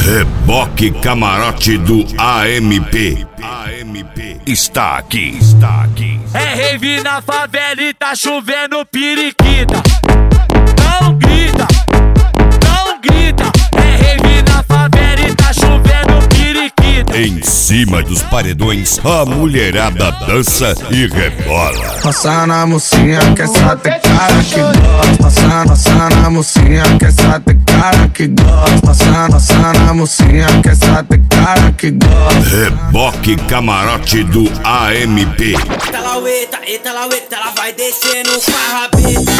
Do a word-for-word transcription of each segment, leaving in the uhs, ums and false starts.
Reboque Camarote do A M P. A M P está aqui, está aqui. É rave na favela e tá chovendo periquita. Não grita, não grita. É rave na favela e tá chovendo periquita. Em cima dos paredões, a mulherada dança e rebola. Passa na mocinha que essa tem cara que gosta. Passa, passa na mocinha que essa tem cara que gosta. Passa, passa na mocinha que essa tem cara que gosta. Reboque Camarote do A M P. Eita laueta, eita laueta, ela vai descendo com a rabeta.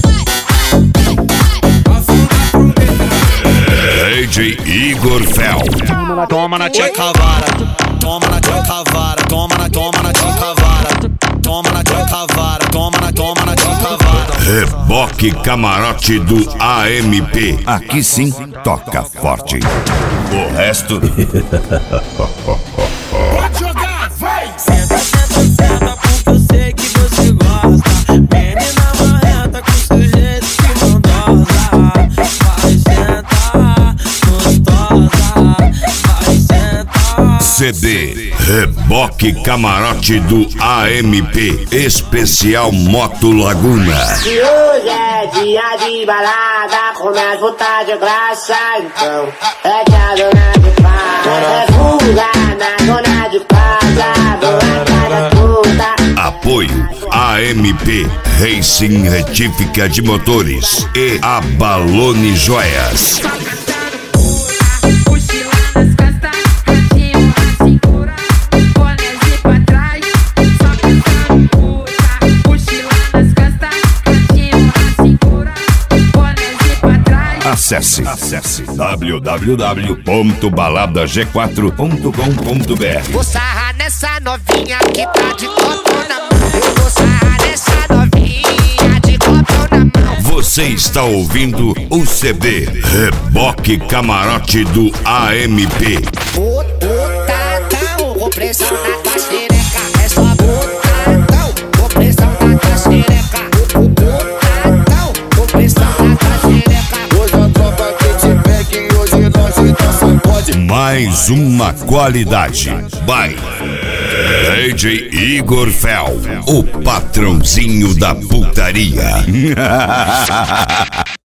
D J Igor Fel. Toma na tia cavara, toma na tia cavara, toma na, toma na tia cavara, toma na tia cavara, toma na, toma na tia cavara. Reboque Camarote do A M P. Aqui sim, toca forte. O resto... Pode jogar, vai! Senta, senta, senta, porque eu sei que você gosta. Menina marrenta com sujeito que não dosa. Vai sentar, gostosa. Vai sentar. C D Reboque Camarote do A M P. Especial Moto Laguna. E hoje é dia de balada, começa a voltar de graça, então é que a dona de casa é fuga na dona de casa, dona cara toda. Apoio A M P Racing Retífica de Motores e Abalone Joias. Acesse, acesse w w w ponto balada g quatro ponto com ponto b r. Vou sarrar nessa novinha que tá de copo na mão. Eu vou sarrar nessa novinha de copo na mão. Você está ouvindo o C D Reboque Camarote do A M P. Botadão, vou pressão na tua xereca. É só botadão, vou pressão na tua xereca. Botadão, vou pressão na tua xereca. Mais uma qualidade. By D J Igor Fel, o patrãozinho da putaria.